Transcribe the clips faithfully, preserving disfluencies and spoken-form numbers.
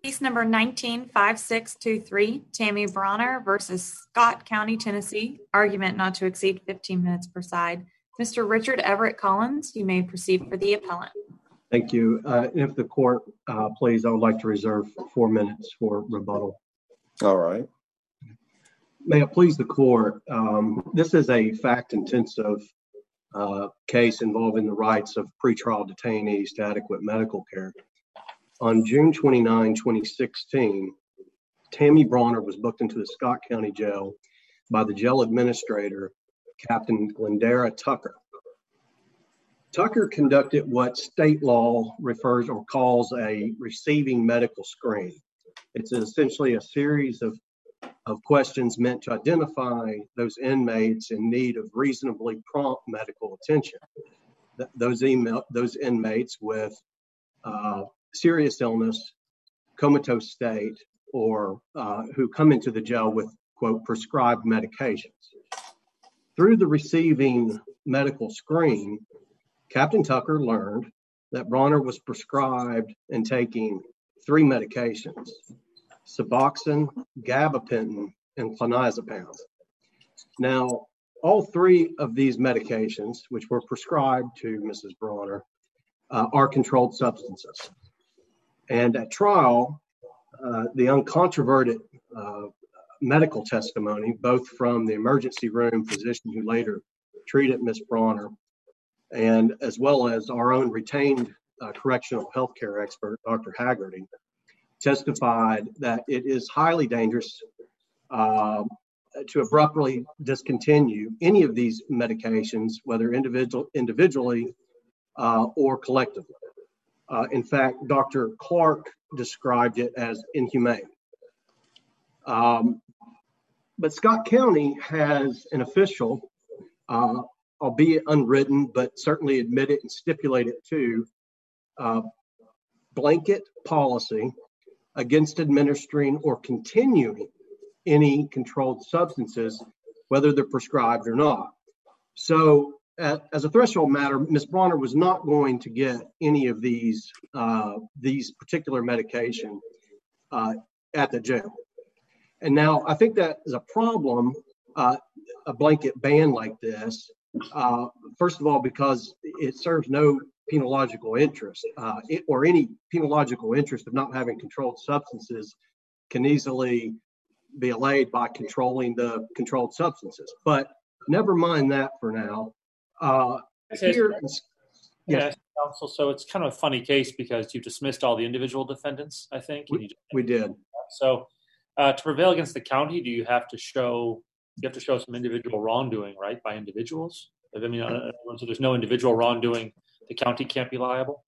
Case number nineteen five six two three, Tammy Bronner versus Scott County, Tennessee. Argument not to exceed fifteen minutes per side. Mister Richard Everett Collins, you may proceed for the appellant. Thank you. Uh, if the court, uh, please, I would like to reserve four minutes for rebuttal. All right. May it please the court, um, this is a fact-intensive uh, case involving the rights of pretrial detainees to adequate medical care. On June twenty-ninth, twenty sixteen, Tammy Bronner was booked into the Scott County Jail by the jail administrator, Captain Glendara Tucker. Tucker conducted what state law refers or calls a receiving medical screen. It's essentially a series of, of questions meant to identify those inmates in need of reasonably prompt medical attention. Th- those, email, those inmates with uh, serious illness, comatose state, or uh, who come into the jail with, quote, prescribed medications. Through the receiving medical screen, Captain Tucker learned that Bronner was prescribed and taking three medications: Suboxone, Gabapentin, and clonazepam. Now, all three of these medications, which were prescribed to Missus Bronner, uh, are controlled substances. And at trial, uh, the uncontroverted uh, medical testimony, both from the emergency room physician who later treated Miz Bronner, and as well as our own retained uh, correctional healthcare expert, Doctor Haggerty, testified that it is highly dangerous uh, to abruptly discontinue any of these medications, whether individual, individually uh, or collectively. Uh, in fact, Doctor Clark described it as inhumane. Um, but Scott County has an official, uh, albeit unwritten, but certainly admitted and stipulated to, uh, blanket policy against administering or continuing any controlled substances, whether they're prescribed or not. So, uh, as a threshold matter, Miz Bronner was not going to get any of these uh, these particular medication uh, at the jail. And now, I think that is a problem, uh, a blanket ban like this. Uh, first of all, because it serves no penological interest, uh, it, or any penological interest of not having controlled substances can easily be allayed by controlling the controlled substances. But never mind that for now. Uh, here, yes. Yeah, counsel. So it's kind of a funny case because you dismissed all the individual defendants, I think. We, and you we did. So uh, to prevail against the county, do you have to show you have to show some individual wrongdoing, right, by individuals? I mean, uh, so there's no individual wrongdoing, the county can't be liable?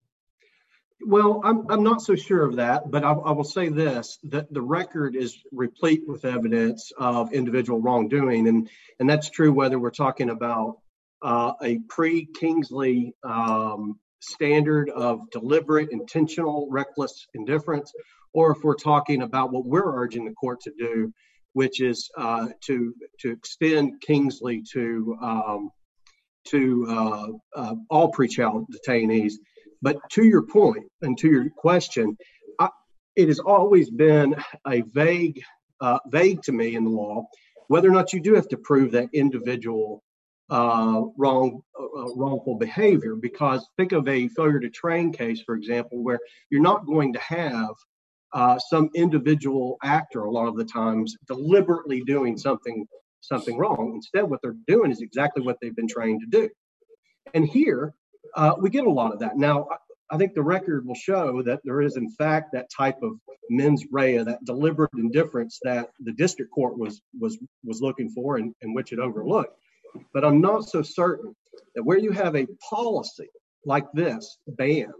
Well, I'm I'm not so sure of that, but I, I will say this, that the record is replete with evidence of individual wrongdoing, and, and that's true whether we're talking about uh, a pre-Kingsley um, standard of deliberate, intentional, reckless indifference, or if we're talking about what we're urging the court to do, which is uh, to to extend Kingsley to um, to uh, uh, all pretrial detainees. But to your point and to your question, I, it has always been a vague, uh, vague to me in the law, whether or not you do have to prove that individual uh, wrong, uh, wrongful behavior. Because think of a failure to train case, for example, where you're not going to have uh, some individual actor a lot of the times deliberately doing something something wrong. Instead, what they're doing is exactly what they've been trained to do. And here, uh, we get a lot of that. Now, I, I think the record will show that there is, in fact, that type of mens rea, that deliberate indifference that the district court was was was looking for and, and which it overlooked. But I'm not so certain that where you have a policy like this, ban,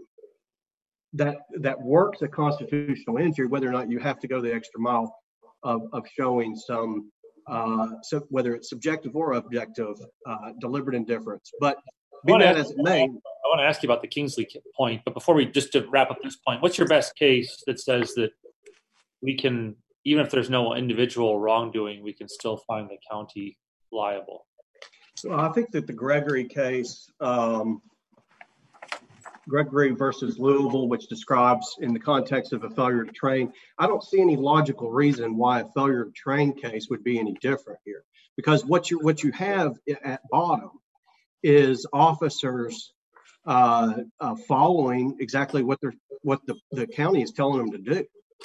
that that works a constitutional injury, whether or not you have to go the extra mile of, of showing some, uh, so whether it's subjective or objective, uh, deliberate indifference. But be that as it may, I want to ask you about the Kingsley point, but before we, just to wrap up this point, what's your best case that says that we can, even if there's no individual wrongdoing, we can still find the county liable? So I think that the Gregory case, um, Gregory versus Louisville, which describes in the context of a failure to train. I don't see any logical reason why a failure to train case would be any different here, because what you what you have at bottom is officers uh, uh, following exactly what they're what the, the county is telling them to do.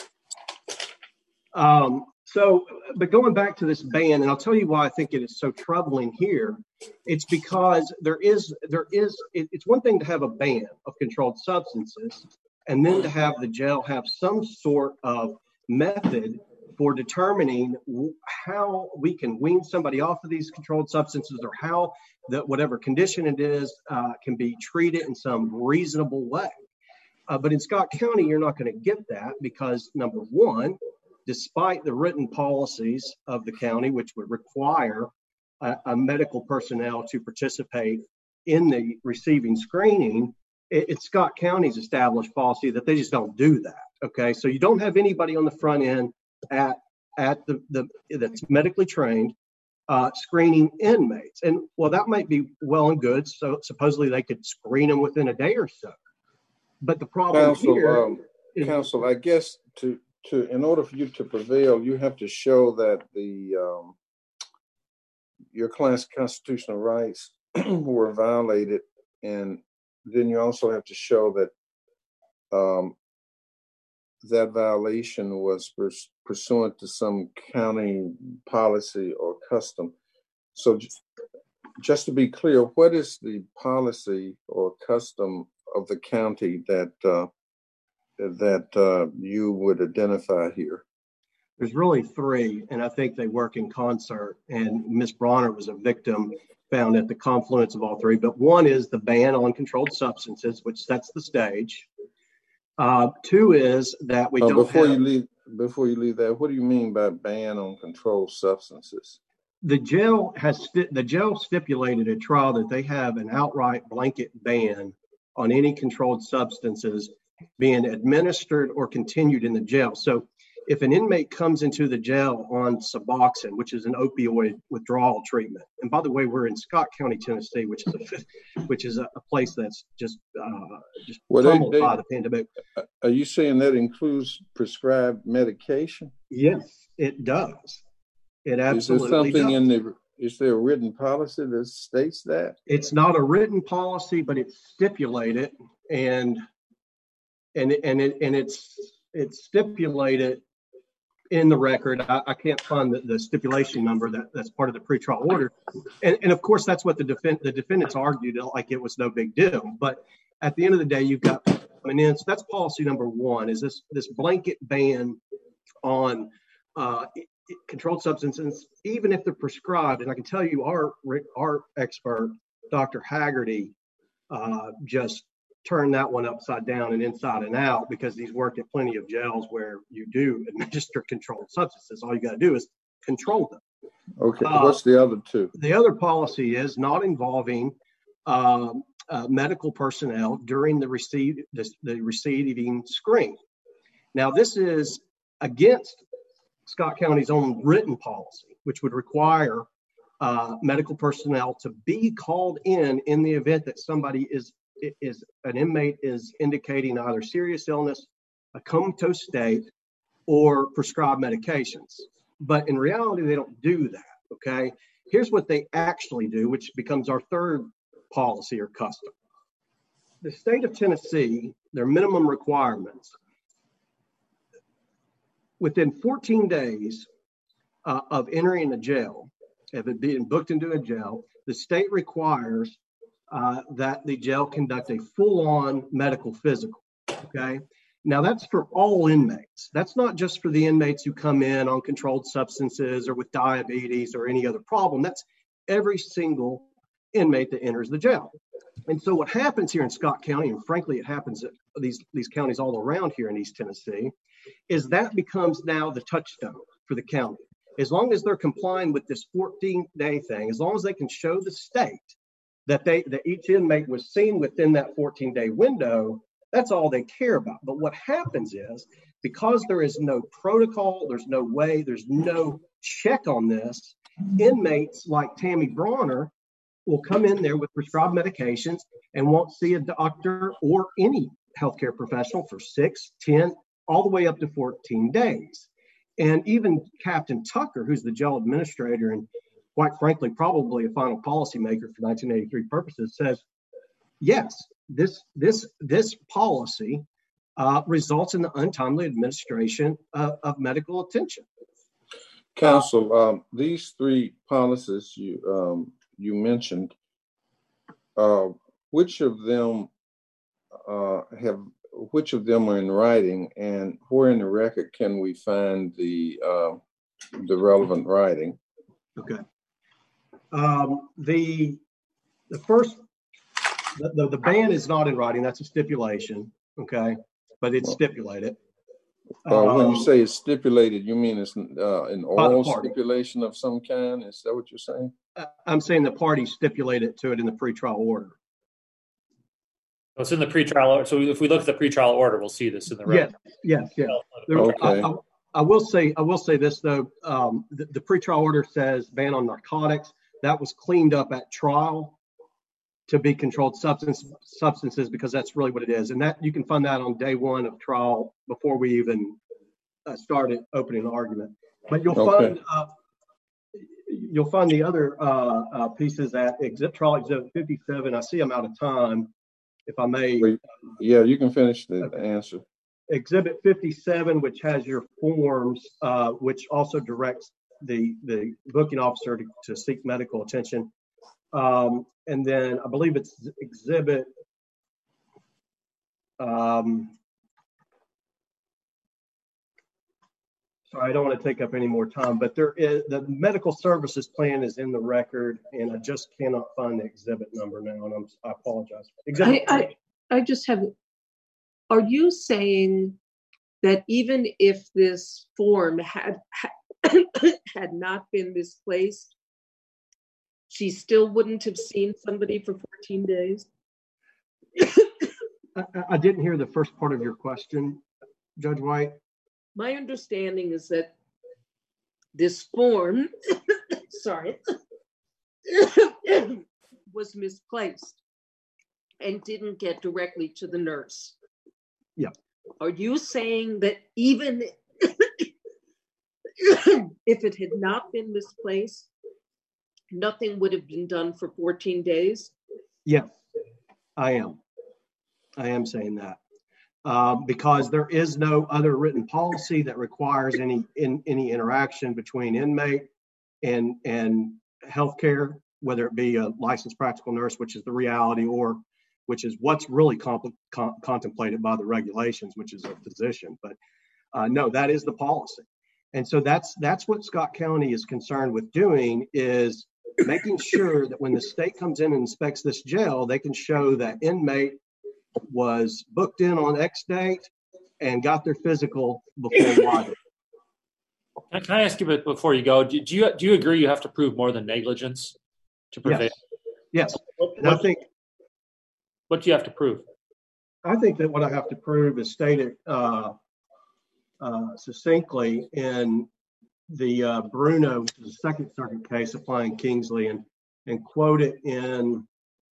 Um, so, but going back to this ban, and I'll tell you why I think it is so troubling here. It's because there is, there is, it, it's one thing to have a ban of controlled substances, and then to have the jail have some sort of method for determining how we can wean somebody off of these controlled substances, or how that whatever condition it is uh, can be treated in some reasonable way. Uh, but in Scott County, you're not going to get that because, number one, despite the written policies of the county, which would require a, a medical personnel to participate in the receiving screening, it, it's Scott County's established policy that they just don't do that. Okay, so you don't have anybody on the front end at at the, the that's medically trained uh, screening inmates. And well, that might be well and good. So supposedly they could screen them within a day or so. But the problem Counsel, here, um, is, Counsel, I guess to to in order for you to prevail, you have to show that the um, your client's constitutional rights were violated, and then you also have to show that um, that violation was pers- pursuant to some county policy or custom. So, j- just to be clear, what is the policy or custom of the county that uh, that uh, you would identify here? There's really three, and I think they work in concert. And Miz Bronner was a victim found at the confluence of all three. But one is the ban on controlled substances, which sets the stage. Uh, two is that we uh, don't before have, you leave. Before you leave that, what do you mean by ban on controlled substances? The jail has sti- the jail stipulated at trial that they have an outright blanket ban on any controlled substances being administered or continued in the jail. So if an inmate comes into the jail on Suboxone, which is an opioid withdrawal treatment, and by the way, we're in Scott County, Tennessee, which is a, which is a, a place that's just uh, just well, pummeled they, they, by the pandemic. Are you saying that includes prescribed medication? Yes, it does. It absolutely is there something does. in the is there a written policy that states that? It's not a written policy, but it's stipulated, and and and it and it's it's stipulated in the record. I, I can't find the, the stipulation number that, that's part of the pretrial order, and and of course that's what the defend the defendants argued, like it was no big deal. But at the end of the day, you've got coming in. So that's policy number one: is this this blanket ban on uh, controlled substances, even if they're prescribed. And I can tell you, our our expert, Doctor Haggerty, uh, just turned that one upside down and inside and out, because he's worked at plenty of jails where you do administer controlled substances. All you got to do is control them. Okay, uh, what's the other two? The other policy is not involving um, uh, medical personnel during the receive the, the receiving screen. Now, this is against Scott County's own written policy, which would require uh, medical personnel to be called in in the event that somebody is is an inmate is indicating either serious illness, a comatose state, or prescribed medications. But in reality, they don't do that. Okay, here's what they actually do, which becomes our third policy or custom. The state of Tennessee, their minimum requirements, within fourteen days uh, of entering a jail, of it being booked into a jail, the state requires uh, that the jail conduct a full-on medical physical. Okay, now that's for all inmates. That's not just for the inmates who come in on controlled substances or with diabetes or any other problem. That's every single inmate that enters the jail. And so what happens here in Scott County, and frankly, it happens at these, these counties all around here in East Tennessee, is that becomes now the touchstone for the county. As long as they're complying with this fourteen-day thing, as long as they can show the state that they that each inmate was seen within that fourteen-day window, that's all they care about. But what happens is, because there is no protocol, there's no way, there's no check on this, inmates like Tammy Bronner will come in there with prescribed medications and won't see a doctor or any healthcare professional for six, ten, all the way up to fourteen days. And even Captain Tucker, who's the jail administrator and quite frankly, probably a final policymaker for nineteen eighty-three purposes, says, yes, this this this policy uh, results in the untimely administration of, of medical attention. Counsel, um, these three policies you um, you mentioned, uh, which of them uh, have which of them are in writing, and where in the record can we find the uh, the relevant writing? Okay. Um, the the first the, the the ban is not in writing. That's a stipulation. Okay, but it's stipulated. Uh, when um, you say it's stipulated, you mean it's uh, an oral stipulation of some kind? Is that what you're saying? I'm saying the parties stipulated to it in the pretrial order. It's in the pretrial order. So if we look at the pretrial order, we'll see this in the record. Yes, yes, yes. There, Okay. I, I, I will say, I will say this though. Um, the, the pretrial order says ban on narcotics. That was cleaned up at trial to be controlled substance substances because that's really what it is. And that you can find that on day one of trial before we even uh, started opening the argument. But you'll Okay. find uh, you'll find the other uh, uh, pieces at exhibit trial exhibit fifty-seven. I see I'm out of time. If I may, Wait, yeah, you can finish the Okay. answer. Exhibit fifty-seven, which has your forms, uh, which also directs the the booking officer to, to seek medical attention. Um, and then I believe it's exhibit. Um, sorry, I don't want to take up any more time, but there is the medical services plan is in the record, and I just cannot find the exhibit number now, and I'm, I apologize. Exhibit I, I, I just have, are you saying that even if this form had, had not been misplaced, she still wouldn't have seen somebody for fourteen days? I, I didn't hear the first part of your question, Judge White. My understanding is that this form, sorry, was misplaced and didn't get directly to the nurse. Yeah. Are you saying that even if it had not been misplaced, nothing would have been done for fourteen days? Yes, I am. I am saying that. Uh, because there is no other written policy that requires any in, any interaction between inmate and and healthcare, whether it be a licensed practical nurse, which is the reality, or which is what's really compl- con- contemplated by the regulations, which is a physician. But uh, no, that is the policy, and so that's that's what Scott County is concerned with doing, is making sure that when the state comes in and inspects this jail, they can show that inmate was booked in on X date and got their physical before Y. Can, can I ask you before you go? Do, do you do you agree you have to prove more than negligence to prevail? Yes. Yes. What, And I what, think what do you have to prove? I think that what I have to prove is stated uh, uh, succinctly in the uh, Bruno, which is a Second Circuit case applying Kingsley, and and quoted in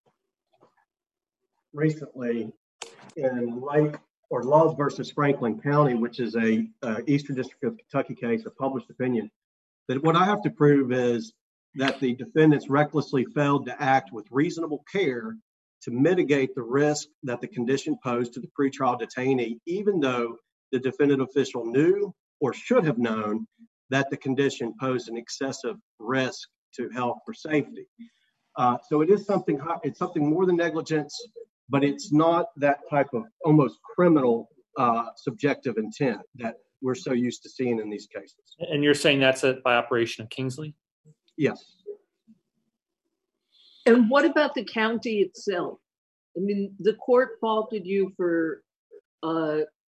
recently in Lake or Love versus Franklin County, which is a uh, Eastern District of Kentucky case, a published opinion, that what I have to prove is that the defendants recklessly failed to act with reasonable care to mitigate the risk that the condition posed to the pretrial detainee, even though the defendant official knew or should have known that the condition posed an excessive risk to health or safety. Uh, so it is something, it's something more than negligence, but it's not that type of almost criminal uh, subjective intent that we're so used to seeing in these cases. And you're saying that's it by operation of Kingsley? Yes. And what about the county itself? I mean, the court faulted you for uh,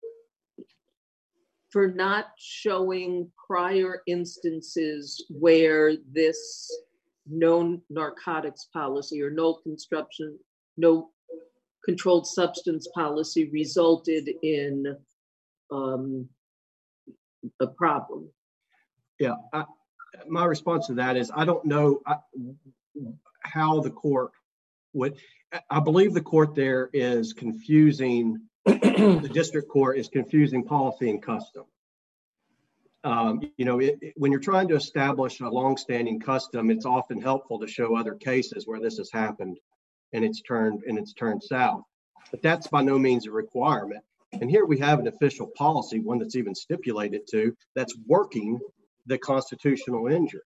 for not showing prior instances where this no narcotics policy or no construction, no controlled substance policy resulted in um, a problem. Yeah. I, my response to that is I don't know. I, how the court would, I believe the court there is confusing, the district court is confusing policy and custom. Um, you know, it, it, when you're trying to establish a longstanding custom, it's often helpful to show other cases where this has happened and it's turned and it's turned south. But that's by no means a requirement. And here we have an official policy, one that's even stipulated to, that's working the constitutional injury.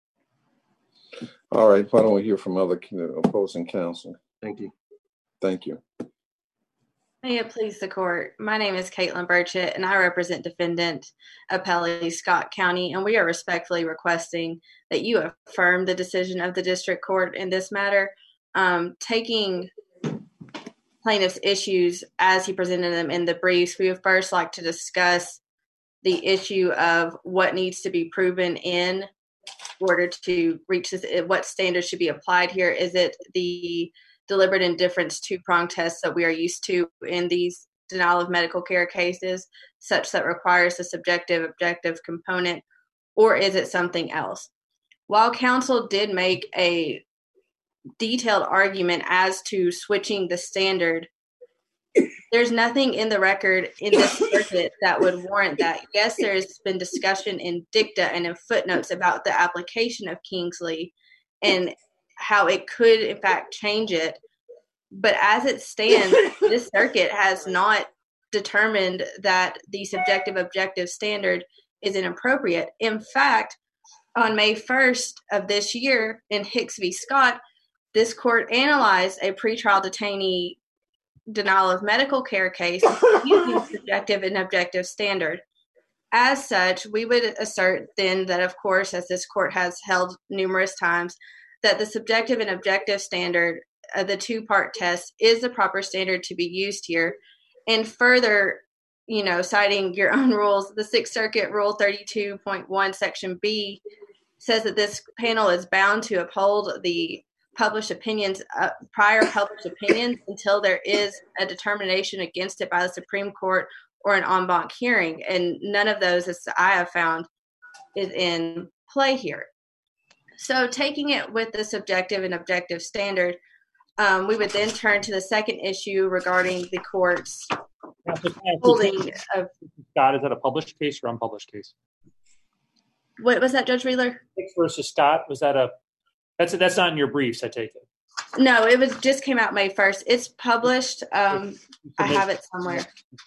All right. Why don't we hear from other opposing counsel? Thank you. Thank you. May it please the court. My name is Caitlin Burchett, and I represent defendant appellee Scott County, and we are respectfully requesting that you affirm the decision of the district court in this matter, um, taking plaintiff's issues as he presented them in the briefs. We would first like to discuss the issue of what needs to be proven in order to reach this, what standards should be applied here. Is it the deliberate indifference two-prong test that we are used to in these denial of medical care cases, such that requires a subjective objective component, or is it something else? While counsel did make a detailed argument as to switching the standard, there's nothing in the record in this circuit that would warrant that. Yes, there's been discussion in dicta and in footnotes about the application of Kingsley and how it could, in fact, change it. But as it stands, this circuit has not determined that the subjective objective standard is inappropriate. In fact, on May first of this year in Hicks v. Scott, this court analyzed a pretrial detainee denial of medical care case using subjective and objective standard. As such, we would assert then that, of course, as this court has held numerous times, that the subjective and objective standard of the two-part test is the proper standard to be used here. And further, you know, citing your own rules, the Sixth Circuit Rule thirty-two point one, Section B says that this panel is bound to uphold the published opinions, uh, prior published opinions, until there is a determination against it by the Supreme Court or an en banc hearing. And none of those, as I have found, is in play here. So taking it with the subjective and objective standard, um, we would then turn to the second issue regarding the court's holding of... Scott, is that a published case or unpublished case? What was that, Judge Wheeler? Hicks versus Scott, was that a... That's that's not in your briefs, I take it. No, it was just came out May first. It's published. Um, I have it somewhere.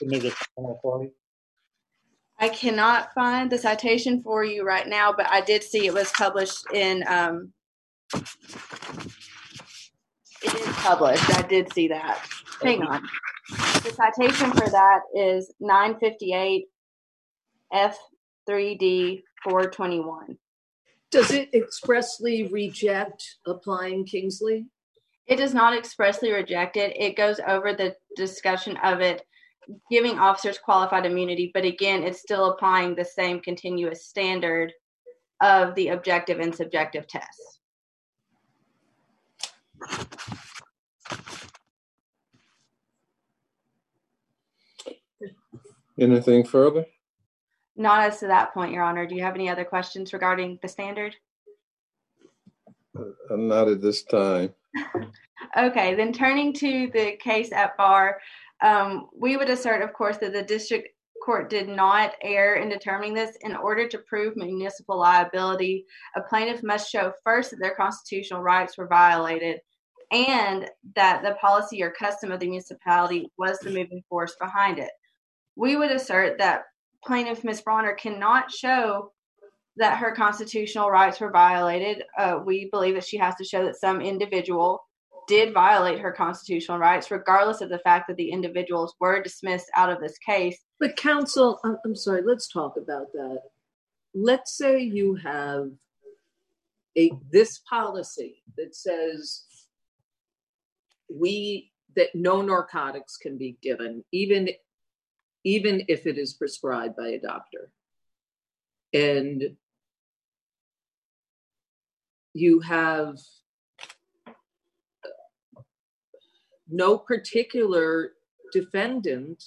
I cannot find the citation for you right now, but I did see it was published in. Um, it is published. I did see that. Hang on. The citation for that is nine fifty-eight F three D four twenty-one. Does it expressly reject applying Kingsley? It does not expressly reject it. It goes over the discussion of it, giving officers qualified immunity, but again, it's still applying the same continuous standard of the objective and subjective tests. Anything further? Not as to that point, Your Honor. Do you have any other questions regarding the standard? Uh, not at this time. Okay, then turning to the case at bar, um, we would assert, of course, that the district court did not err in determining this. In order to prove municipal liability, a plaintiff must show first that their constitutional rights were violated and that the policy or custom of the municipality was the moving force behind it. We would assert that plaintiff Miz Bronner cannot show that her constitutional rights were violated. Uh, we believe that she has to show that some individual did violate her constitutional rights, regardless of the fact that the individuals were dismissed out of this case. But counsel, I'm, I'm sorry, let's talk about that. Let's say you have a this policy that says we that no narcotics can be given, even even if it is prescribed by a doctor. And you have no particular defendant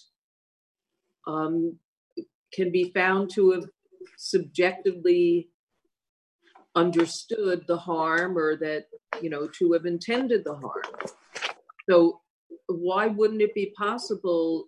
um, can be found to have subjectively understood the harm or that, you know, to have intended the harm. So why wouldn't it be possible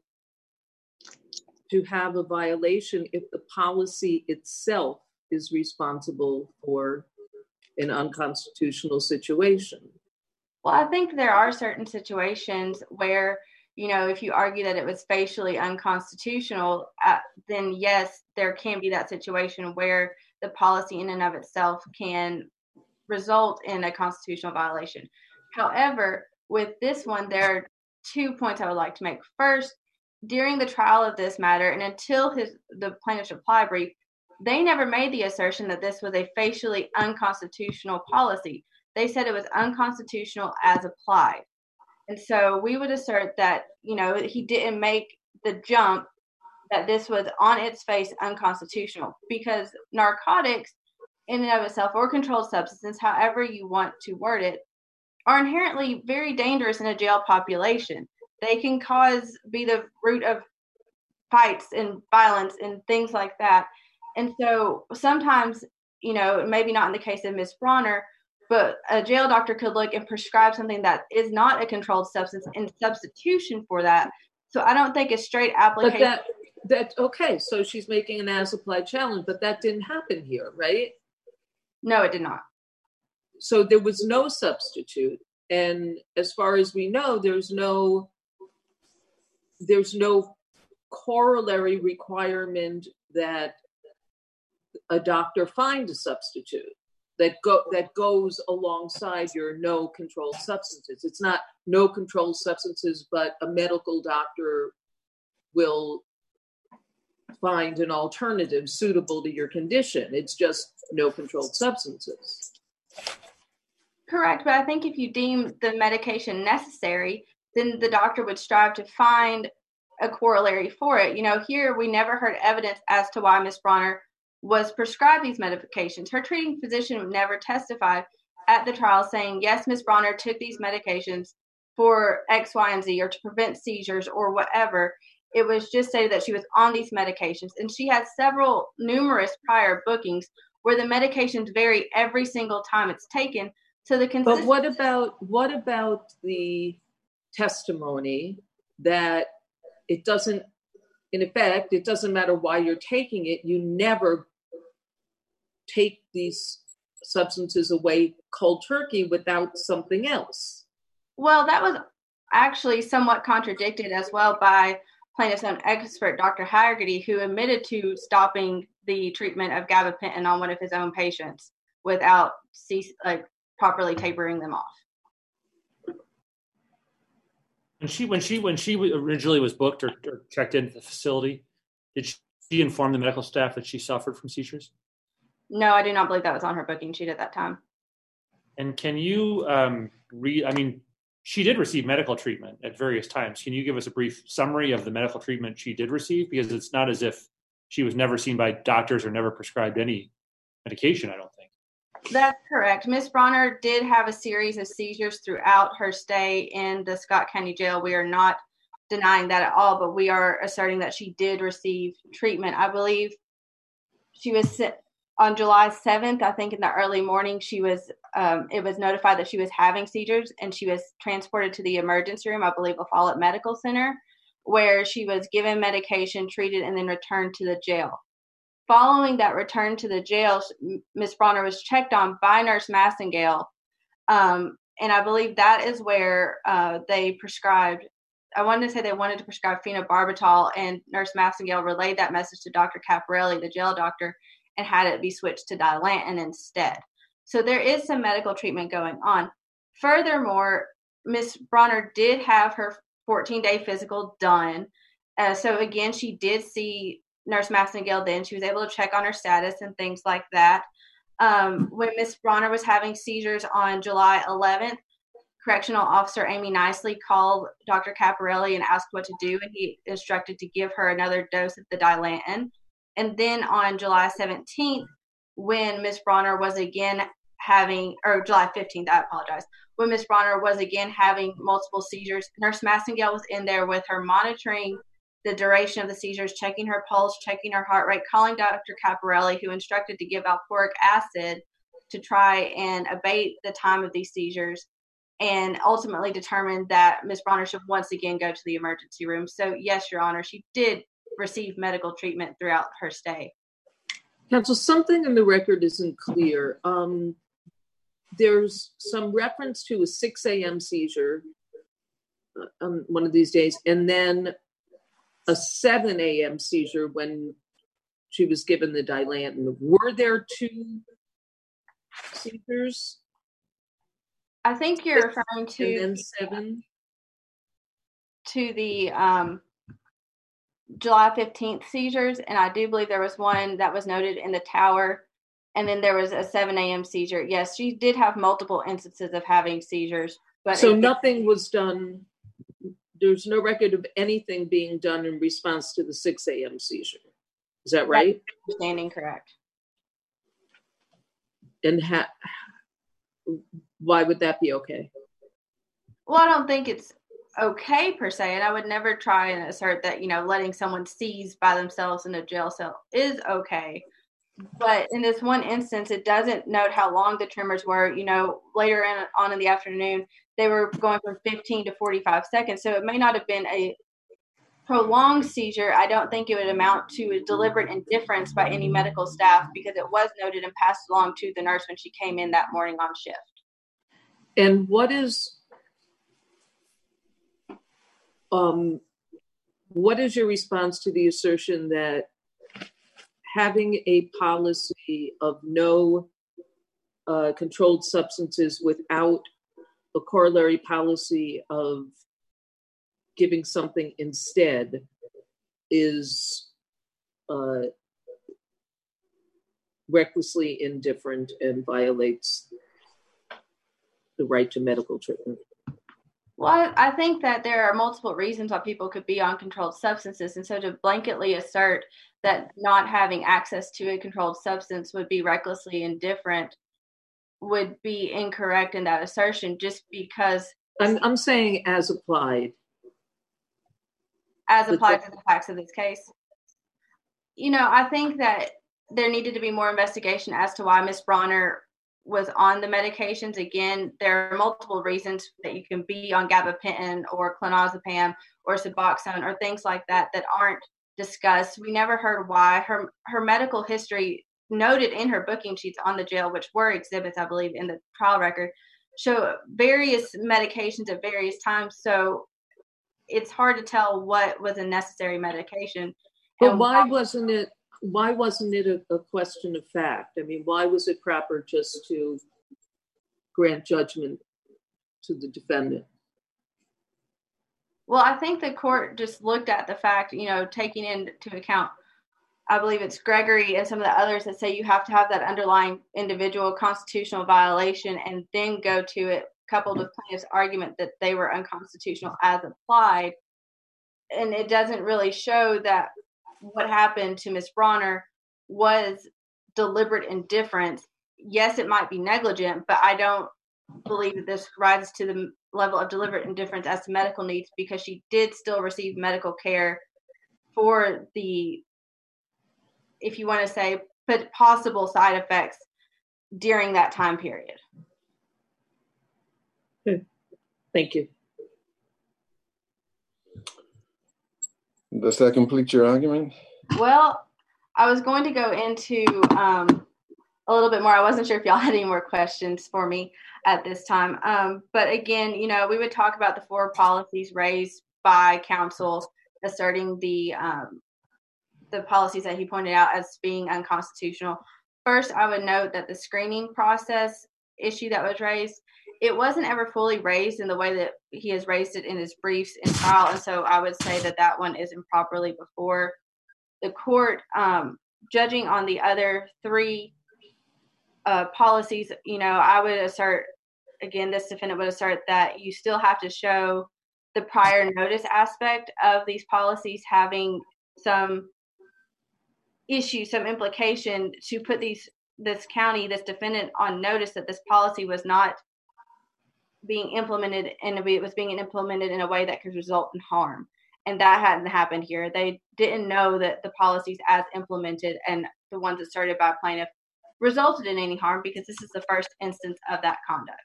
to have a violation if the policy itself is responsible for an unconstitutional situation? Well, I think there are certain situations where, you know, if you argue that it was facially unconstitutional, uh, then yes, there can be that situation where the policy in and of itself can result in a constitutional violation. However, with this one, there are two points I would like to make. First, during the trial of this matter, and until his the plaintiff's reply brief, they never made the assertion that this was a facially unconstitutional policy. They said it was unconstitutional as applied. And so we would assert that, you know, he didn't make the jump that this was on its face unconstitutional, because narcotics in and of itself, or controlled substances, however you want to word it, are inherently very dangerous in a jail population. They can cause, be the root of fights and violence and things like that. And so sometimes, you know, maybe not in the case of Miz Bronner, but a jail doctor could look and prescribe something that is not a controlled substance in substitution for that. So I don't think a straight application. But that, that okay, so she's making an as-applied challenge, but that didn't happen here, right? No, it did not. So there was no substitute. And as far as we know, there's no there's no corollary requirement that a doctor find a substitute that go that goes alongside your no controlled substances. It's not no controlled substances, but a medical doctor will find an alternative suitable to your condition. It's just no controlled substances. Correct, but I think if you deem the medication necessary, then the doctor would strive to find a corollary for it. You know, here we never heard evidence as to why Miz Bronner was prescribed these medications. Her treating physician never testified at the trial saying, yes, Miz Bronner took these medications for X, Y, and Z, or to prevent seizures or whatever. It was just stated that she was on these medications, and she had several numerous prior bookings where the medications vary every single time it's taken. So the consist- But what about what about the testimony that it doesn't, in effect, it doesn't matter why you're taking it, you never take these substances away cold turkey without something else? Well, that was actually somewhat contradicted as well by plaintiff's own expert, Doctor Haggerty, who admitted to stopping the treatment of gabapentin on one of his own patients without cease, like, properly tapering them off. When she when she when she originally was booked or, or checked into the facility, did she inform the medical staff that she suffered from seizures? No, I do not believe that was on her booking sheet at that time. And can you um, read? I mean, she did receive medical treatment at various times. Can you give us a brief summary of the medical treatment she did receive? Because it's not as if she was never seen by doctors or never prescribed any medication, I don't think. That's correct. Miz Bronner did have a series of seizures throughout her stay in the Scott County Jail. We are not denying that at all, but we are asserting that she did receive treatment. I believe she was on July seventh, I think in the early morning, she was, um, it was notified that she was having seizures, and she was transported to the emergency room, I believe, of Follett Medical Center, where she was given medication, treated, and then returned to the jail. Following that return to the jail, Miz Bronner was checked on by Nurse Massengale, um, and I believe that is where uh, they prescribed, I wanted to say they wanted to prescribe phenobarbital, and Nurse Massengale relayed that message to Doctor Caparelli, the jail doctor, and had it be switched to Dilantin instead. So there is some medical treatment going on. Furthermore, Miz Bronner did have her fourteen-day physical done. Uh, so again, she did see Nurse Massengale then. She was able to check on her status and things like that. Um, when Miz Bronner was having seizures on July eleventh, Correctional Officer Amy Nicely called Doctor Caparelli and asked what to do, and he instructed to give her another dose of the Dilantin. And then on July seventeenth, when Miz Bronner was again having, or July fifteenth, I apologize, when Miz Bronner was again having multiple seizures, Nurse Massengale was in there with her, monitoring the duration of the seizures, checking her pulse, checking her heart rate, calling Doctor Caparelli, who instructed to give valproic acid to try and abate the time of these seizures, and ultimately determined that Miz Bronner should once again go to the emergency room. So yes, Your Honor, she did receive medical treatment throughout her stay. Counsel, something in the record isn't clear. Um, there's some reference to a six a.m. seizure on one of these days, and then a seven a.m. seizure when she was given the Dilantin. Were there two seizures? I think you're referring to and then seven to the um, July fifteenth seizures, and I do believe there was one that was noted in the tower, and then there was a seven a.m. seizure. Yes, she did have multiple instances of having seizures, but so it, nothing was done. There's no record of anything being done in response to the six a.m. seizure. Is that right? That's understanding correct. And ha- why would that be okay? Well, I don't think it's okay per se, and I would never try and assert that, you know, letting someone seize by themselves in a jail cell is okay. But in this one instance, it doesn't note how long the tremors were. You know, later in, on in the afternoon, they were going from fifteen to forty-five seconds. So it may not have been a prolonged seizure. I don't think it would amount to a deliberate indifference by any medical staff, because it was noted and passed along to the nurse when she came in that morning on shift. And what is um, what is your response to the assertion that having a policy of no uh, controlled substances without a corollary policy of giving something instead is uh, recklessly indifferent and violates the right to medical treatment? Well, I think that there are multiple reasons why people could be on controlled substances. And so to blanketly assert that not having access to a controlled substance would be recklessly indifferent would be incorrect in that assertion, just because I'm, I'm saying as applied. As applied to the facts of this case. You know, I think that there needed to be more investigation as to why Miz Bronner was on the medications. Again, there are multiple reasons that you can be on gabapentin or clonazepam or Suboxone or things like that that aren't discussed. We never heard why. Her her medical history noted in her booking sheets on the jail, which were exhibits, I believe, in the trial record, show various medications at various times. So it's hard to tell what was a necessary medication. But and why wasn't it why wasn't it a, a question of fact? I mean, why was it proper just to grant judgment to the defendant? Well, I think the court just looked at the fact, you know, taking into account, I believe it's Gregory and some of the others that say you have to have that underlying individual constitutional violation and then go to it, coupled with plaintiff's argument that they were unconstitutional as applied. And it doesn't really show that what happened to Miz Bronner was deliberate indifference. Yes, it might be negligent, but I don't believe that this rises to the level of deliberate indifference as to medical needs, because she did still receive medical care for the, if you want to say, but possible side effects during that time period. Thank you. Does that complete your argument? Well, I was going to go into um, a little bit more. I wasn't sure if y'all had any more questions for me at this time. Um, but again, you know, we would talk about the four policies raised by counsel asserting the um, the policies that he pointed out as being unconstitutional. First, I would note that the screening process issue that was raised, it wasn't ever fully raised in the way that he has raised it in his briefs in trial. And so I would say that that one is improperly before the court. Um, judging on the other three uh, policies, you know, I would assert, again, this defendant would assert that you still have to show the prior notice aspect of these policies having some issue, some implication to put these this county, this defendant on notice that this policy was not being implemented and it was being implemented in a way that could result in harm. And that hadn't happened here. They didn't know that the policies as implemented and the ones that started by plaintiff resulted in any harm because this is the first instance of that conduct.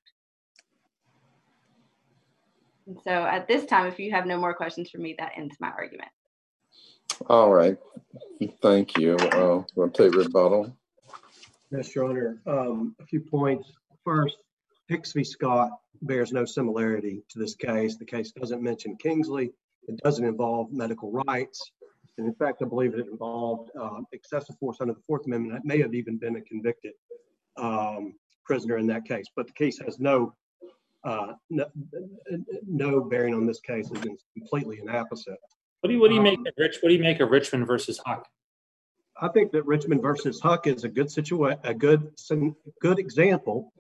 And so at this time, if you have no more questions for me, that ends my argument. All right. Thank you. Uh, we'll take rebuttal. Yes, Your Honor. Um, a few points. First, Hicks v. Scott bears no similarity to this case. The case doesn't mention Kingsley. It doesn't involve medical rights. And in fact, I believe it involved uh, excessive force under the Fourth Amendment. It may have even been a convicted um, prisoner in that case. But the case has no, uh, no, no bearing on this case. It's completely an opposite. What do you what do you make Um, of Rich? What do you make of Richmond versus Huck? I think that Richmond versus Huck is a good situa- a good some good example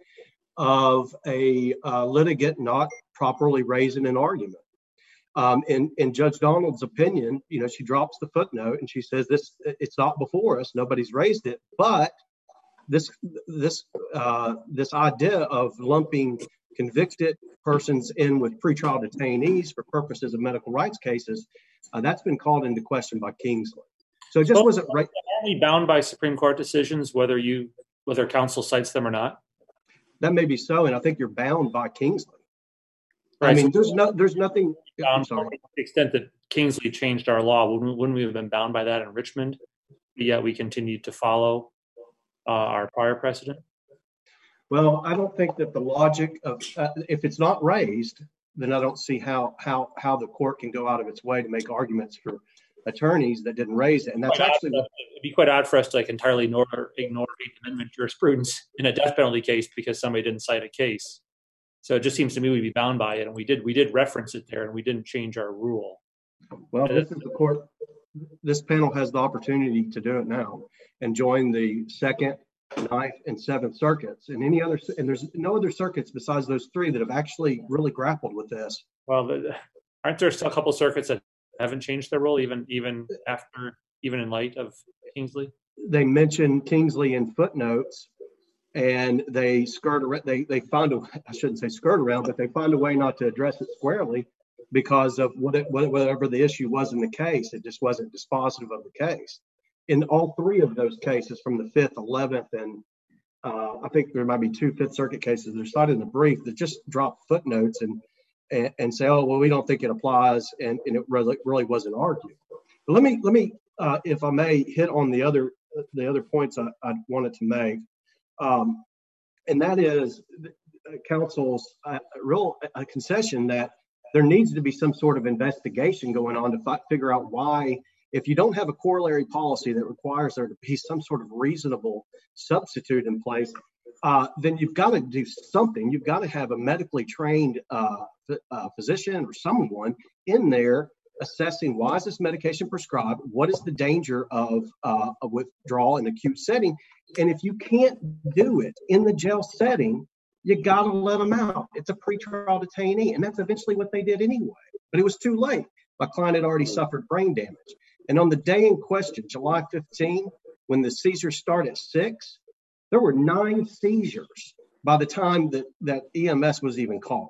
of a uh, litigant not properly raising an argument. Um, in in Judge Donald's opinion, you know, she drops the footnote and she says this it's not before us, nobody's raised it, but this this uh, this idea of lumping convicted persons in with pretrial detainees for purposes of medical rights cases, uh, that's been called into question by Kingsley. So it just Well, wasn't right. Are we bound by Supreme Court decisions, whether you whether counsel cites them or not? That may be so, and I think you're bound by Kingsley. I Right, mean, so- there's no, there's nothing. I'm Um, sorry. to the extent that Kingsley changed our law, wouldn't we, wouldn't we have been bound by that in Richmond? Yet we continued to follow uh, our prior precedent. Well, I don't think that the logic of uh, if it's not raised, then I don't see how how how the court can go out of its way to make arguments for attorneys that didn't raise it, and that's Quite odd actually for us- it'd be quite odd for us to like entirely ignore ignore Eighth Amendment jurisprudence in a death penalty case because somebody didn't cite a case. So it just seems to me we'd be bound by it, and we did we did reference it there, and we didn't change our rule. well. This is the court. This panel has the opportunity to do it now and join the Second, Ninth, and Seventh Circuits, and any other. And there's no other circuits besides those three that have actually really grappled with this. Well, the, aren't there still a couple circuits that haven't changed their rule, even even after even in light of Kingsley? They mention Kingsley in footnotes, and they skirt around. They they find a. I shouldn't say skirt around, but they find a way not to address it squarely because of what it, whatever the issue was in the case. It just wasn't dispositive of the case. In all three of those cases, from the Fifth, Eleventh, and uh, I think there might be two Fifth Circuit cases that are cited in the brief that just drop footnotes and and, and say, oh well, we don't think it applies, and, and it really really wasn't argued. But let me let me, uh, if I may, hit on the other the other points I, I wanted to make, um, and that is uh, counsel's uh, real a concession that there needs to be some sort of investigation going on to fi- figure out why, if you don't have a corollary policy that requires there to be some sort of reasonable substitute in place, uh, then you've got to do something. You've got to have a medically trained uh, uh, physician or someone in there assessing why is this medication prescribed, what is the danger of uh, a withdrawal in acute setting, and if you can't do it in the jail setting, you got to let them out. It's a pretrial detainee, and that's eventually what they did anyway. But it was too late. My client had already suffered brain damage. And on the day in question, July fifteenth, when the seizures start at six, there were nine seizures by the time that, that E M S was even called.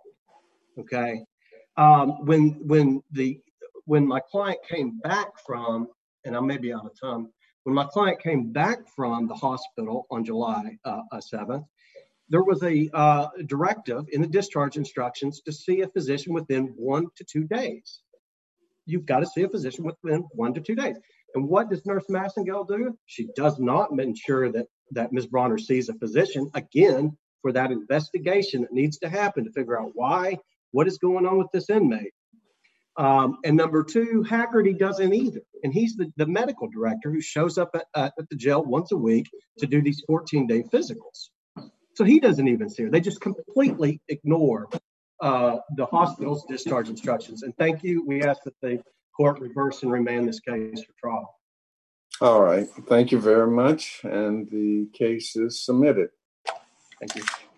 Okay. Um, when when the when my client came back from, and I may be out of time, when my client came back from the hospital on July uh, seventh, there was a uh, directive in the discharge instructions to see a physician within one to two days. You've got to see a physician within one to two days. And what does Nurse Massengale do? She does not ensure that, that Miz Bronner sees a physician, again, for that investigation that needs to happen to figure out why, what is going on with this inmate. Um, and number two, Haggerty doesn't either. And he's the, the medical director who shows up at, uh, at the jail once a week to do these fourteen-day physicals. So he doesn't even see her. They just completely ignore uh, the hospital's discharge instructions. And thank you. We ask that the court reverse and remand this case for trial. All right. Thank you very much. And the case is submitted. Thank you.